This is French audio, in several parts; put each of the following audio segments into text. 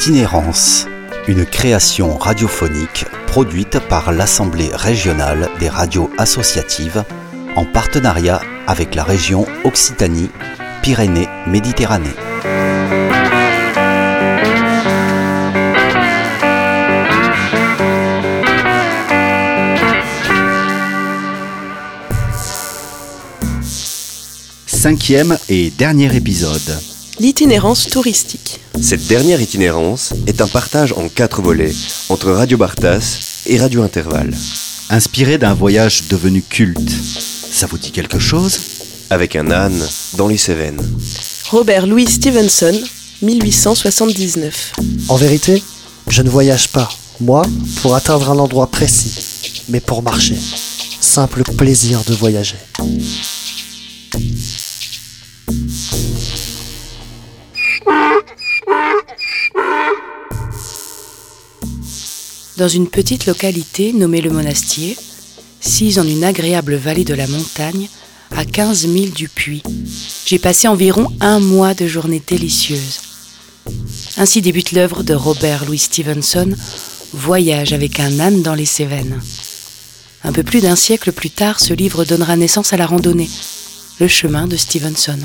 Itinérance, une création radiophonique produite par l'Assemblée régionale des radios associatives en partenariat avec la région Occitanie-Pyrénées-Méditerranée. Cinquième et dernier épisode. L'itinérance touristique. Cette dernière itinérance est un partage en 4 volets entre Radio Bartas et Radio Intervalle. Inspiré d'un voyage devenu culte. Ça vous dit quelque chose ? Avec un âne dans les Cévennes. Robert Louis Stevenson, 1879. En vérité, je ne voyage pas, moi, pour atteindre un endroit précis, mais pour marcher. Simple plaisir de voyager. Dans une petite localité nommée Le Monastier, sise en une agréable vallée de la montagne, à 15 milles du puits, j'ai passé environ 1 mois de journées délicieuses. Ainsi débute l'œuvre de Robert Louis Stevenson, Voyage avec un âne dans les Cévennes. Un peu plus d'1 siècle plus tard, ce livre donnera naissance à la randonnée, le chemin de Stevenson.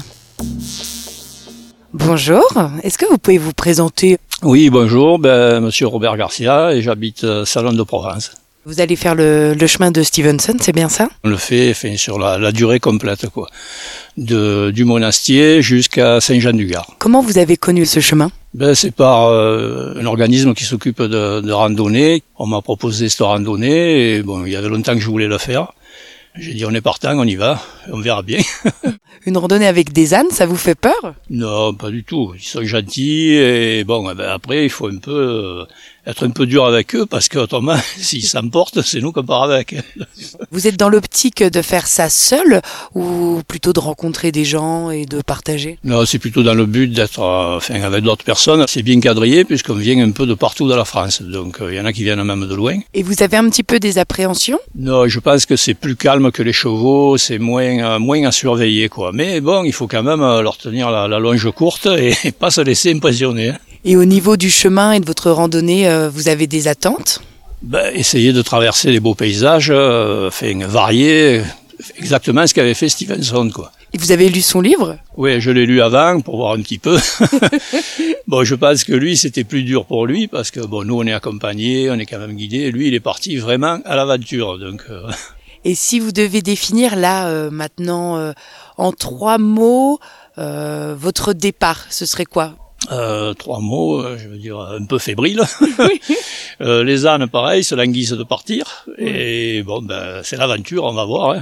Bonjour, est-ce que vous pouvez vous présenter ? Oui, bonjour, monsieur Robert Garcia et j'habite Salon de Provence. Vous allez faire le chemin de Stevenson, c'est bien ça ? On le fait sur la durée complète, quoi. Du Monastier jusqu'à Saint-Jean-du-Gard. Comment vous avez connu ce chemin ? C'est par un organisme qui s'occupe de randonnée. On m'a proposé cette randonnée et il y avait longtemps que je voulais le faire. J'ai dit on est partant, on y va, on verra bien. Une randonnée avec des ânes, ça vous fait peur ? Non, pas du tout. Ils sont gentils et après il faut être un peu dur avec eux parce qu'autrement, s'ils s'emportent, c'est nous qu'on part avec. Vous êtes dans l'optique de faire ça seul ou plutôt de rencontrer des gens et de partager ? Non, c'est plutôt dans le but d'être avec d'autres personnes. C'est bien quadrillé puisqu'on vient un peu de partout dans la France. Donc il y en a qui viennent même de loin. Et vous avez un petit peu des appréhensions ? Non, je pense que c'est plus calme que les chevaux, c'est moins à surveiller, quoi. Mais il faut quand même leur tenir la longe courte et pas se laisser impressionner. Et au niveau du chemin et de votre randonnée, vous avez des attentes ? Essayer de traverser les beaux paysages, varier, exactement ce qu'avait fait Stevenson, quoi. Et vous avez lu son livre ? Oui, je l'ai lu avant pour voir un petit peu. Je pense que lui, c'était plus dur pour lui parce que nous, on est accompagnés, on est quand même guidés. Lui, il est parti vraiment à l'aventure, donc. Et si vous devez définir là, maintenant, en 3 mots, votre départ, ce serait quoi ? 3 mots, je veux dire un peu fébrile. Les ânes, pareil, se languissent de partir. Et c'est l'aventure, on va voir.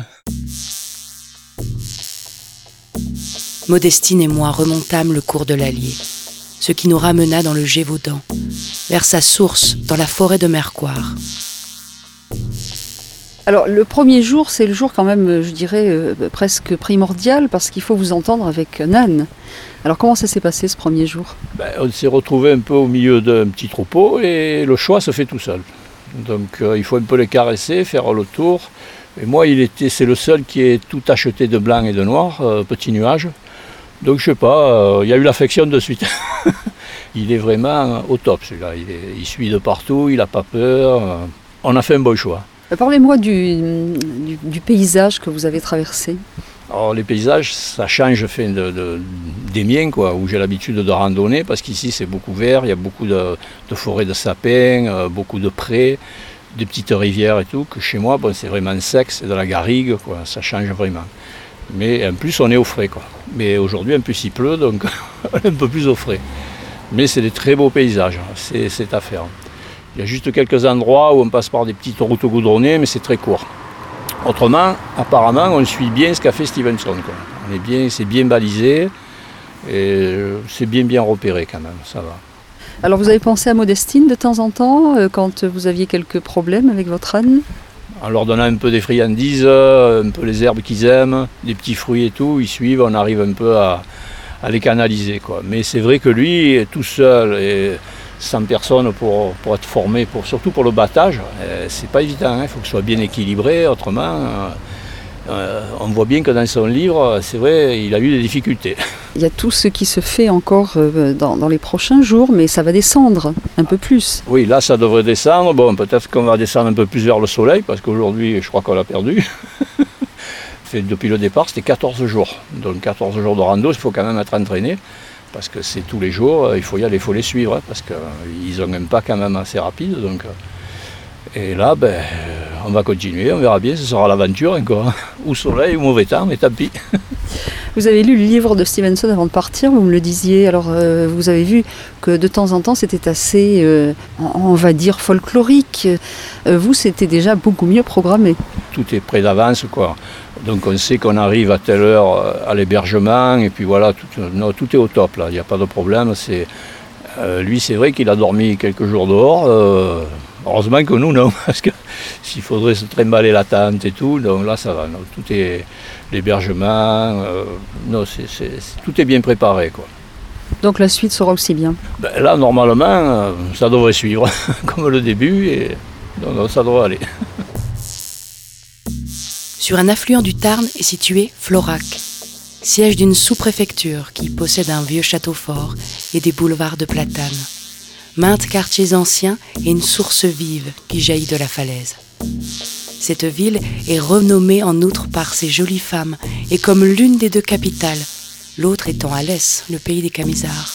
Modestine et moi remontâmes le cours de l'Allier, ce qui nous ramena dans le Gévaudan, vers sa source dans la forêt de Mercoire. Alors le premier jour, c'est le jour quand même, je dirais, presque primordial parce qu'il faut vous entendre avec un âne. Alors comment ça s'est passé ce premier jour ? On s'est retrouvé un peu au milieu d'un petit troupeau et le choix se fait tout seul. Donc il faut un peu les caresser, faire le tour. Et moi, c'est le seul qui est tout acheté de blanc et de noir, petit nuage. Donc je sais pas, il y a eu l'affection de suite. Il est vraiment au top celui-là, il suit de partout, il n'a pas peur. On a fait un bon choix. Parlez-moi du paysage que vous avez traversé. Alors les paysages, ça change des miens, quoi, où j'ai l'habitude de randonner, parce qu'ici c'est beaucoup vert, il y a beaucoup de forêts de sapins, beaucoup de prés, des petites rivières et tout, que chez moi, c'est vraiment sec, c'est de la garrigue, quoi, ça change vraiment. Mais en plus on est au frais, quoi. Mais aujourd'hui en plus il pleut, donc on est un peu plus au frais. Mais c'est des très beaux paysages, c'est à faire. Il y a juste quelques endroits où on passe par des petites routes goudronnées, mais c'est très court. Autrement, apparemment, on suit bien ce qu'a fait Stevenson, quoi. C'est bien balisé et c'est bien repéré quand même, ça va. Alors vous avez pensé à Modestine de temps en temps, quand vous aviez quelques problèmes avec votre âne ? En leur donnant un peu des friandises, un peu les herbes qu'ils aiment, des petits fruits et tout, ils suivent, on arrive un peu à les canaliser, quoi. Mais c'est vrai que lui, tout seul et sans personne pour être formé, surtout pour le battage, c'est pas évident, il faut que ce soit bien équilibré, autrement on voit bien que dans son livre, c'est vrai, il a eu des difficultés. Il y a tout ce qui se fait encore dans les prochains jours, mais ça va descendre un peu plus. Oui, là ça devrait descendre. Bon, peut-être qu'on va descendre un peu plus vers le soleil, parce qu'aujourd'hui je crois qu'on l'a perdu. Depuis le départ, c'était 14 jours. Donc 14 jours de rando, il faut quand même être entraîné. Parce que c'est tous les jours, il faut y aller, il faut les suivre, hein, parce qu'ils ont un pas quand même assez rapide. Donc, et là, on va continuer, on verra bien, ce sera l'aventure encore. Ou soleil, ou mauvais temps, mais tant pis. Vous avez lu le livre de Stevenson avant de partir, vous me le disiez. Alors, vous avez vu que de temps en temps, c'était assez, on va dire, folklorique. Vous, c'était déjà beaucoup mieux programmé. Tout est prêt d'avance, quoi. Donc on sait qu'on arrive à telle heure à l'hébergement, et puis voilà, tout est au top, là, il n'y a pas de problème. Lui, c'est vrai qu'il a dormi quelques jours dehors. Heureusement que nous, non, parce que s'il faudrait se trimballer la tente et tout, donc là, ça va. Non, tout est l'hébergement, tout est bien préparé, quoi. Donc la suite sera aussi bien. Là, normalement, ça devrait suivre, comme le début, et donc, ça devrait aller. Sur un affluent du Tarn est situé Florac, siège d'une sous-préfecture qui possède un vieux château fort et des boulevards de platanes, maintes quartiers anciens et une source vive qui jaillit de la falaise. Cette ville est renommée en outre par ses jolies femmes et comme l'une des deux capitales, l'autre étant Alès, le pays des Camisards.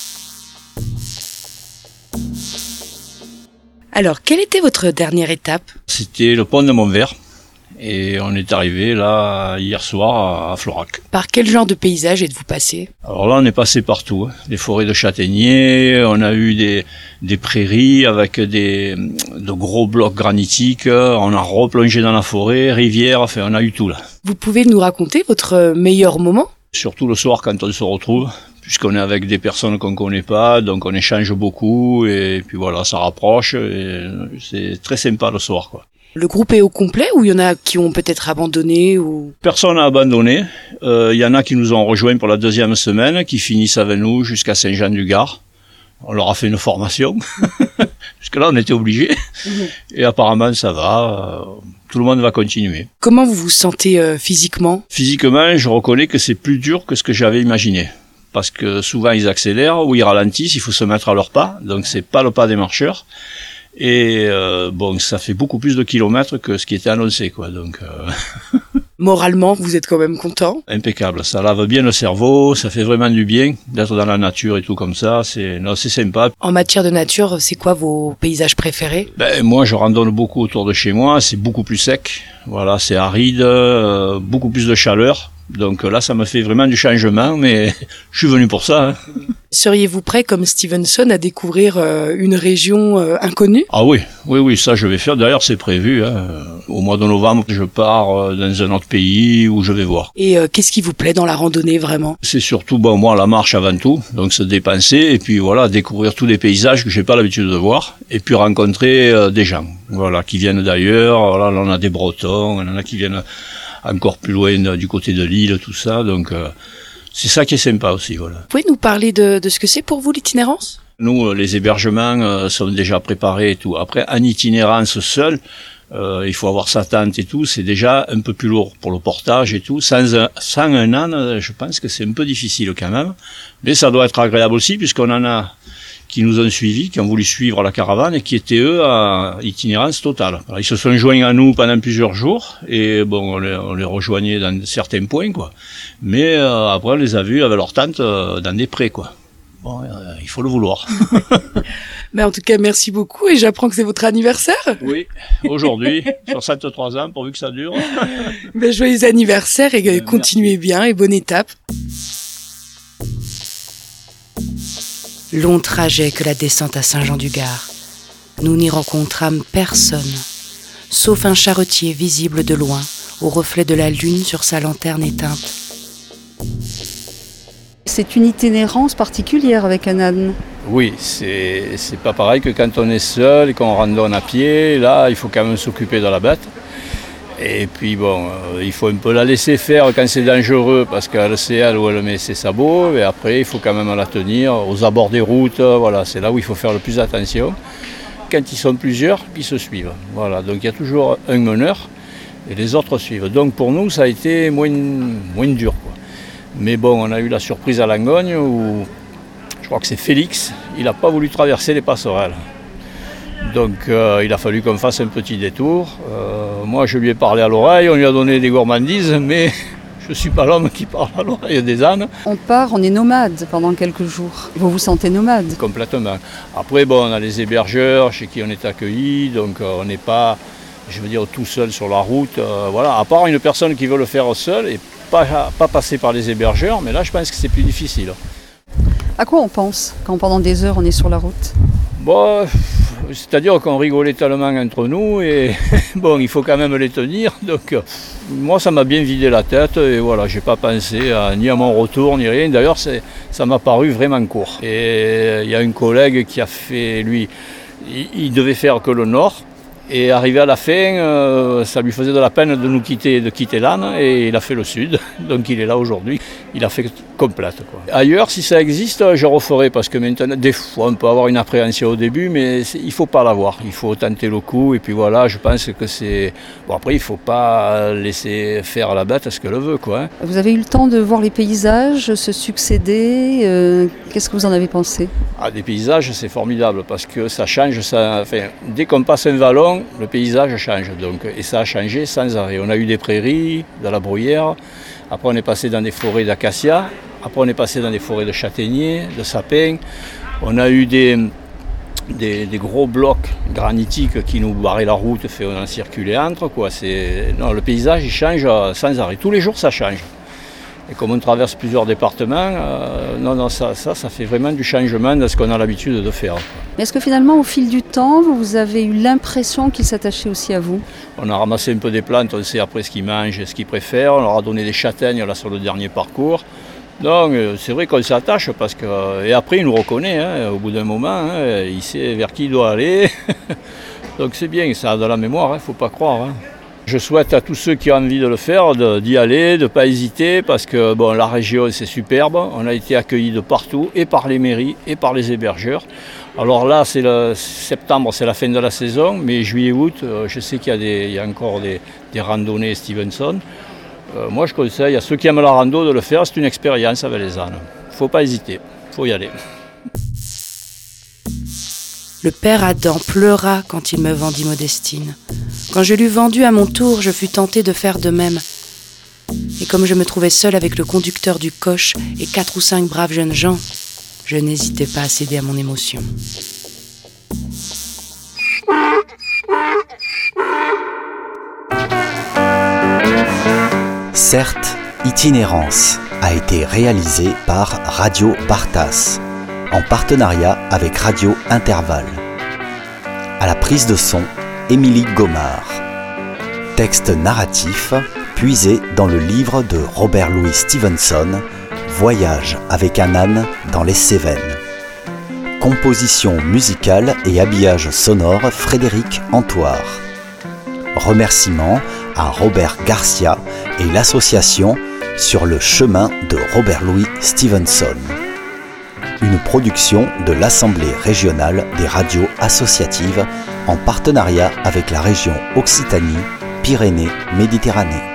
Alors, quelle était votre dernière étape ? C'était le pont de Montvert. Et on est arrivé là hier soir à Florac. Par quel genre de paysage êtes-vous passé ? Alors là on est passé partout, des forêts de châtaigniers, on a eu des prairies avec de gros blocs granitiques, on a replongé dans la forêt, rivière, enfin on a eu tout là. Vous pouvez nous raconter votre meilleur moment ? Surtout le soir quand on se retrouve, puisqu'on est avec des personnes qu'on connaît pas, donc on échange beaucoup et puis voilà, ça rapproche et c'est très sympa le soir, quoi. Le groupe est au complet ou il y en a qui ont peut-être abandonné ou... Personne n'a abandonné. Il y en a qui nous ont rejoints pour la deuxième semaine, qui finissent avec nous jusqu'à Saint-Jean-du-Gard. On leur a fait une formation, puisque là on était obligés. Et apparemment ça va, tout le monde va continuer. Comment vous vous sentez physiquement ? Physiquement, je reconnais que c'est plus dur que ce que j'avais imaginé. Parce que souvent ils accélèrent ou ils ralentissent, il faut se mettre à leur pas, donc c'est pas le pas des marcheurs. Et ça fait beaucoup plus de kilomètres que ce qui était annoncé, quoi. Donc moralement, vous êtes quand même content ? Impeccable, ça lave bien le cerveau, ça fait vraiment du bien d'être dans la nature et tout comme ça. C'est sympa. En matière de nature, c'est quoi vos paysages préférés ? Moi, je randonne beaucoup autour de chez moi. C'est beaucoup plus sec. Voilà, c'est aride, beaucoup plus de chaleur. Donc là, ça me fait vraiment du changement, mais je suis venu pour ça. Hein. Seriez-vous prêt, comme Stevenson, à découvrir une région inconnue ? Ah oui, ça je vais faire. D'ailleurs, c'est prévu. Hein. Au mois de novembre, je pars dans un autre pays où je vais voir. Et qu'est-ce qui vous plaît dans la randonnée, vraiment ? C'est surtout, moi, la marche avant tout. Donc se dépenser et puis voilà, découvrir tous les paysages que j'ai pas l'habitude de voir. Et puis rencontrer des gens, voilà, qui viennent d'ailleurs. Là, on a des Bretons, on en a qui viennent encore plus loin du côté de l'île, tout ça, donc c'est ça qui est sympa aussi, voilà. Vous pouvez nous parler de ce que c'est pour vous l'itinérance ? Nous, les hébergements sont déjà préparés et tout. Après, en itinérance seul, il faut avoir sa tente et tout, c'est déjà un peu plus lourd pour le portage et tout. Sans un âne, je pense que c'est un peu difficile quand même, mais ça doit être agréable aussi, puisqu'on en a qui nous ont suivis, qui ont voulu suivre la caravane et qui étaient eux à itinérance totale. Alors, ils se sont joints à nous pendant plusieurs jours et on les rejoignait dans certains points, quoi. Mais après on les a vus avec leur tente dans des prés, quoi. Bon, il faut le vouloir. Mais en tout cas, merci beaucoup et j'apprends que c'est votre anniversaire. Oui, aujourd'hui, 63 ans, pourvu que ça dure. Joyeux anniversaire et continuez bien et bonne étape. Long trajet que la descente à Saint-Jean-du-Gard. Nous n'y rencontrâmes personne, sauf un charretier visible de loin, au reflet de la lune sur sa lanterne éteinte. C'est une itinérance particulière avec un âne. Oui, c'est pas pareil que quand on est seul et qu'on randonne à pied. Là, il faut quand même s'occuper de la bête. Et puis il faut un peu la laisser faire quand c'est dangereux parce qu'elle sait elle où elle met ses sabots. Et après, il faut quand même la tenir aux abords des routes. Voilà, c'est là où il faut faire le plus attention. Quand ils sont plusieurs, ils se suivent. Voilà, donc il y a toujours un meneur et les autres suivent. Donc pour nous, ça a été moins dur, quoi. Mais bon, on a eu la surprise à Langogne où, je crois que c'est Félix, il n'a pas voulu traverser les passerelles. Donc il a fallu qu'on fasse un petit détour. Moi je lui ai parlé à l'oreille, on lui a donné des gourmandises, mais je ne suis pas l'homme qui parle à l'oreille des ânes. On part, on est nomade pendant quelques jours. Vous vous sentez nomade? Complètement. Après bon, on a les hébergeurs chez qui on est accueillis, donc on n'est pas, je veux dire, tout seul sur la route. Voilà. À part une personne qui veut le faire seul et pas passer par les hébergeurs, mais là je pense que c'est plus difficile. À quoi on pense quand pendant des heures on est sur la route? Bon, c'est-à-dire qu'on rigolait tellement entre nous et bon, il faut quand même les tenir. Donc moi ça m'a bien vidé la tête et voilà, j'ai pas pensé ni à mon retour ni rien. D'ailleurs ça m'a paru vraiment court. Et il y a un collègue qui a fait, lui, il devait faire que le nord. Et arrivé à la fin, ça lui faisait de la peine de quitter l'âne et il a fait le sud. Donc il est là aujourd'hui. Il a fait complète, quoi. Ailleurs, si ça existe, je referai parce que maintenant, des fois, on peut avoir une appréhension au début, mais il ne faut pas l'avoir. Il faut tenter le coup et puis voilà, je pense que c'est... Bon, après, il ne faut pas laisser faire à la bête ce qu'elle veut, quoi, hein. Vous avez eu le temps de voir les paysages se succéder. Qu'est-ce que vous en avez pensé? Des paysages, c'est formidable parce que ça change. Dès qu'on passe un vallon, le paysage change. Donc, et ça a changé sans arrêt. On a eu des prairies, de la bruyère. Après, on est passé dans des forêts d'acacias. Après, on est passé dans des forêts de châtaigniers, de sapins. On a eu des gros blocs granitiques qui nous barraient la route, on en circulait entre, quoi. Non, le paysage, il change sans arrêt. Tous les jours, ça change. Et comme on traverse plusieurs départements, ça fait vraiment du changement de ce qu'on a l'habitude de faire. Mais est-ce que finalement, au fil du temps, vous avez eu l'impression qu'ils s'attachaient aussi à vous? On a ramassé un peu des plantes, on sait après ce qu'ils mangent et ce qu'ils préfèrent. On leur a donné des châtaignes là, sur le dernier parcours. Donc c'est vrai qu'on s'attache parce que... Et après, il nous reconnaît, hein, au bout d'un moment, hein, il sait vers qui il doit aller. Donc c'est bien, ça a de la mémoire, il ne faut pas croire, hein. Je souhaite à tous ceux qui ont envie de le faire d'y aller, de ne pas hésiter, parce que bon, la région c'est superbe, on a été accueillis de partout, et par les mairies, et par les hébergeurs. Alors là, c'est septembre, c'est la fin de la saison, mais juillet-août, je sais qu'il y a encore des randonnées Stevenson. Moi je conseille à ceux qui aiment la rando de le faire, c'est une expérience avec les ânes. Il ne faut pas hésiter, il faut y aller. Le père Adam pleura quand il me vendit Modestine. Quand je l'eus vendue à mon tour, je fus tentée de faire de même. Et comme je me trouvais seule avec le conducteur du coche et 4 ou 5 braves jeunes gens, je n'hésitais pas à céder à mon émotion. Certes, Itinérance a été réalisé par Radio Bartas, en partenariat avec Radio Intervalle. À la prise de son, Émilie Gomard. Texte narratif puisé dans le livre de Robert Louis Stevenson, Voyage avec un âne dans les Cévennes. Composition musicale et habillage sonore Frédéric Antoire. Remerciements à Robert Garcia et l'association Sur le chemin de Robert Louis Stevenson. Une production de l'Assemblée régionale des radios associatives en partenariat avec la région Occitanie-Pyrénées-Méditerranée.